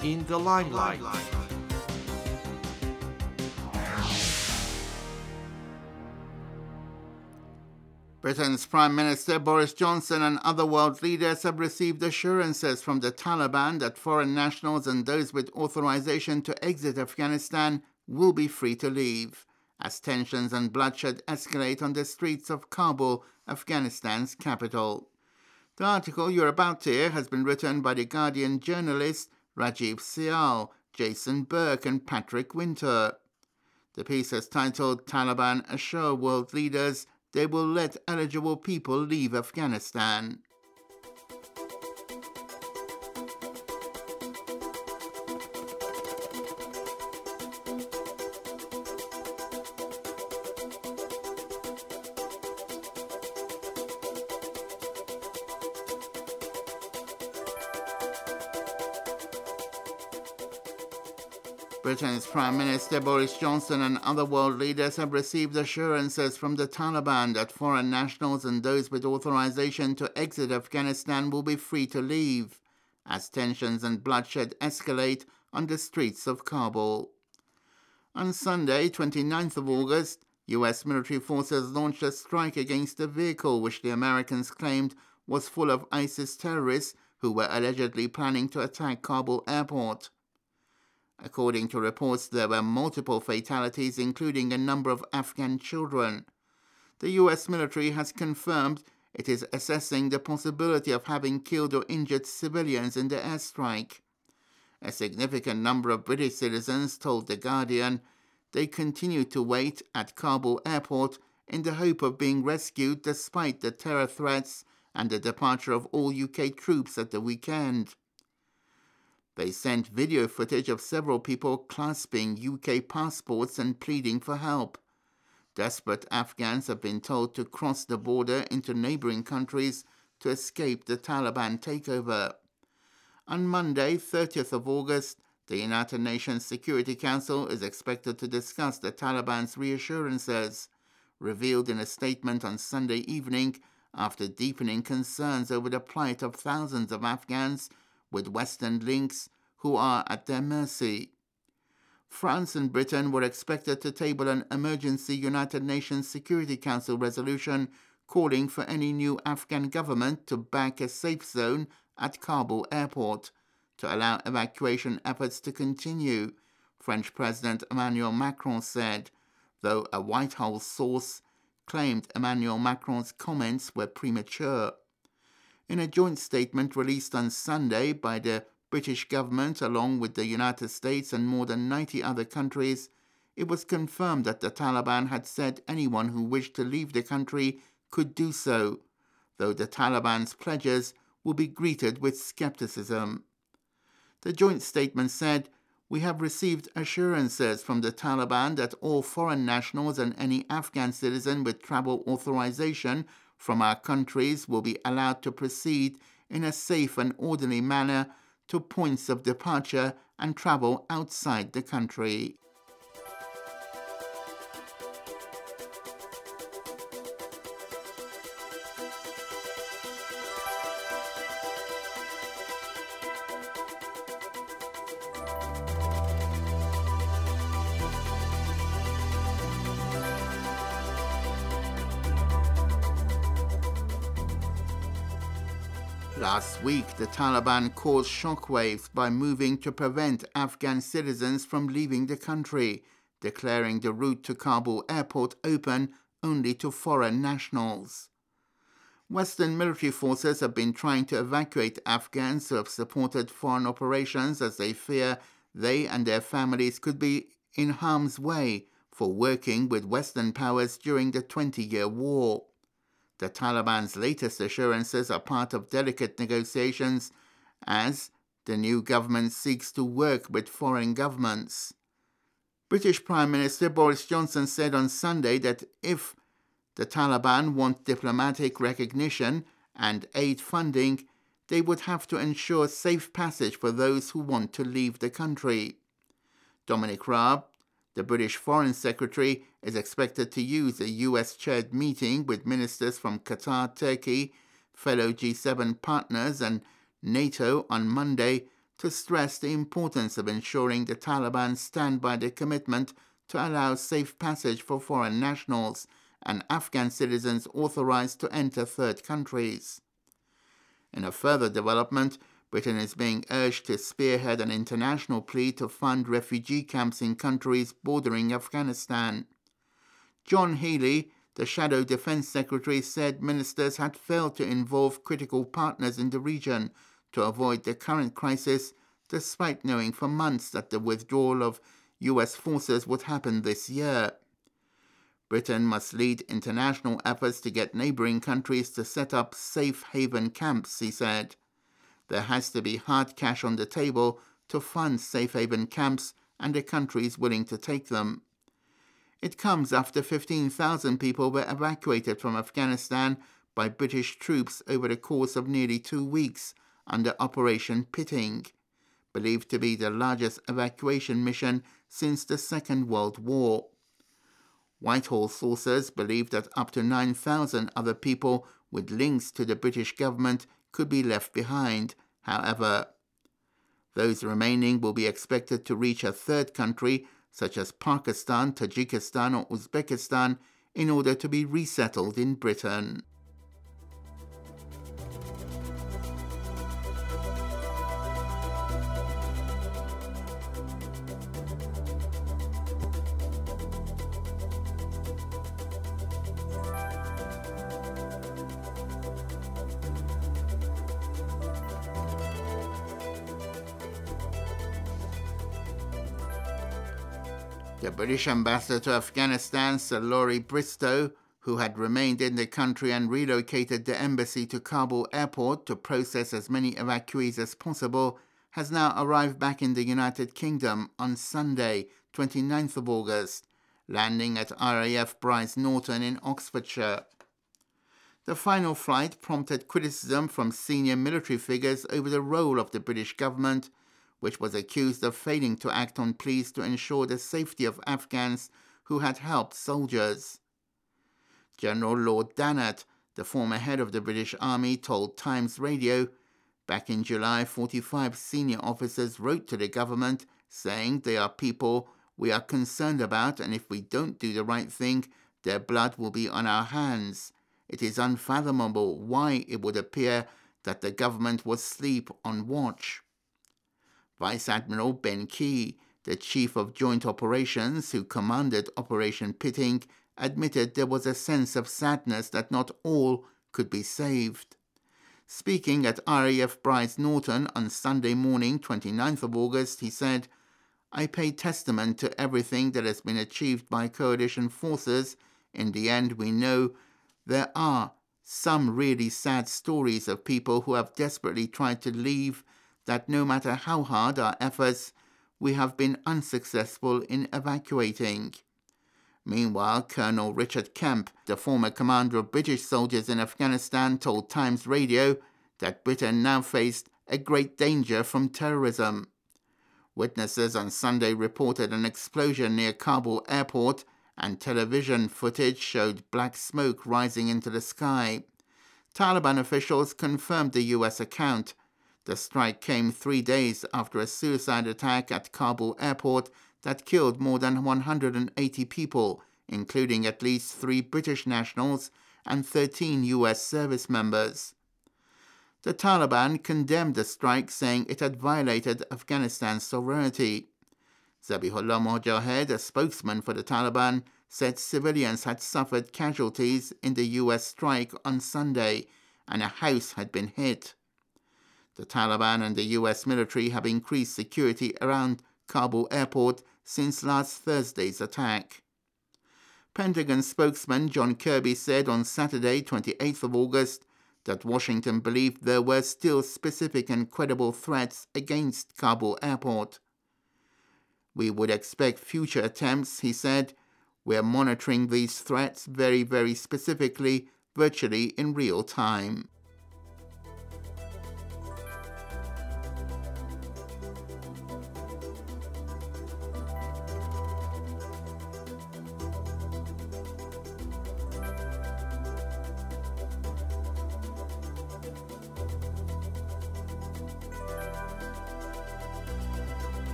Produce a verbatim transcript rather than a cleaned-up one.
in the limelight. Britain's Prime Minister Boris Johnson and other world leaders have received assurances from the Taliban that foreign nationals and those with authorization to exit Afghanistan will be free to leave, as tensions and bloodshed escalate on the streets of Kabul, Afghanistan's capital. The article you're about to hear has been written by The Guardian journalists Rajiv Sial, Jason Burke and Patrick Winter. The piece is titled Taliban Assure World Leaders They Will Let Eligible People Leave Afghanistan. Britain's Prime Minister Boris Johnson and other world leaders have received assurances from the Taliban that foreign nationals and those with authorization to exit Afghanistan will be free to leave, as tensions and bloodshed escalate on the streets of Kabul. On Sunday, twenty-ninth of August, U S military forces launched a strike against a vehicle which the Americans claimed was full of ISIS terrorists who were allegedly planning to attack Kabul airport. According to reports, there were multiple fatalities, including a number of Afghan children. The U S military has confirmed it is assessing the possibility of having killed or injured civilians in the airstrike. A significant number of British citizens told The Guardian they continue to wait at Kabul airport in the hope of being rescued despite the terror threats and the departure of all U K troops at the weekend. They sent video footage of several people clasping U K passports and pleading for help. Desperate Afghans have been told to cross the border into neighboring countries to escape the Taliban takeover. On Monday, thirtieth of August, the United Nations Security Council is expected to discuss the Taliban's reassurances, revealed in a statement on Sunday evening after deepening concerns over the plight of thousands of Afghans with Western links who are at their mercy. France and Britain were expected to table an emergency United Nations Security Council resolution calling for any new Afghan government to back a safe zone at Kabul airport to allow evacuation efforts to continue, French President Emmanuel Macron said, though a White House source claimed Emmanuel Macron's comments were premature. In a joint statement released on Sunday by the British government along with the United States and more than ninety other countries, it was confirmed that the Taliban had said anyone who wished to leave the country could do so, though the Taliban's pledges will be greeted with skepticism. The joint statement said, "We have received assurances from the Taliban that all foreign nationals and any Afghan citizen with travel authorization from our countries will be allowed to proceed in a safe and orderly manner to points of departure and travel outside the country." Last week, the Taliban caused shockwaves by moving to prevent Afghan citizens from leaving the country, declaring the route to Kabul airport open only to foreign nationals. Western military forces have been trying to evacuate Afghans who have supported foreign operations as they fear they and their families could be in harm's way for working with Western powers during the twenty-year war. The Taliban's latest assurances are part of delicate negotiations as the new government seeks to work with foreign governments. British Prime Minister Boris Johnson said on Sunday that if the Taliban want diplomatic recognition and aid funding, they would have to ensure safe passage for those who want to leave the country. Dominic Raab, the British Foreign Secretary, is expected to use a U S-chaired meeting with ministers from Qatar, Turkey, fellow G seven partners and NATO on Monday to stress the importance of ensuring the Taliban stand by their commitment to allow safe passage for foreign nationals and Afghan citizens authorized to enter third countries. In a further development, Britain is being urged to spearhead an international plea to fund refugee camps in countries bordering Afghanistan. John Healey, the Shadow Defense Secretary, said ministers had failed to involve critical partners in the region to avoid the current crisis, despite knowing for months that the withdrawal of U S forces would happen this year. Britain must lead international efforts to get neighboring countries to set up safe haven camps, he said. There has to be hard cash on the table to fund safe haven camps and the countries willing to take them. It comes after fifteen thousand people were evacuated from Afghanistan by British troops over the course of nearly two weeks under Operation Pitting, believed to be the largest evacuation mission since the Second World War. Whitehall sources believe that up to nine thousand other people with links to the British government could be left behind, however. Those remaining will be expected to reach a third country, such as Pakistan, Tajikistan, or Uzbekistan, in order to be resettled in Britain. The British ambassador to Afghanistan, Sir Laurie Bristow, who had remained in the country and relocated the embassy to Kabul airport to process as many evacuees as possible, has now arrived back in the United Kingdom on Sunday, twenty-ninth of August, landing at R A F Brize Norton in Oxfordshire. The final flight prompted criticism from senior military figures over the role of the British government, which was accused of failing to act on pleas to ensure the safety of Afghans who had helped soldiers. General Lord Dannatt, the former head of the British Army, told Times Radio, back in July, forty-five senior officers wrote to the government saying they are people we are concerned about, and if we don't do the right thing, their blood will be on our hands. It is unfathomable why it would appear that the government was asleep on watch. Vice Admiral Ben Key, the Chief of Joint Operations who commanded Operation Pitting, admitted there was a sense of sadness that not all could be saved. Speaking at R A F Brize Norton on Sunday morning, twenty-ninth of August, he said, "I pay testament to everything that has been achieved by coalition forces. In the end, we know there are some really sad stories of people who have desperately tried to leave, that no matter how hard our efforts, we have been unsuccessful in evacuating." Meanwhile, Colonel Richard Kemp, the former commander of British soldiers in Afghanistan, told Times Radio that Britain now faced a great danger from terrorism. Witnesses on Sunday reported an explosion near Kabul airport, and television footage showed black smoke rising into the sky. Taliban officials confirmed the U S account. The strike came three days after a suicide attack at Kabul airport that killed more than one hundred eighty people, including at least three British nationals and thirteen U S service members. The Taliban condemned the strike, saying it had violated Afghanistan's sovereignty. Zabihullah Mojahed, a spokesman for the Taliban, said civilians had suffered casualties in the U S strike on Sunday and a house had been hit. The Taliban and the U S military have increased security around Kabul airport since last Thursday's attack. Pentagon spokesman John Kirby said on Saturday, twenty-eighth of August, that Washington believed there were still specific and credible threats against Kabul airport. "We would expect future attempts," he said. "We are monitoring these threats very, very specifically, virtually in real time."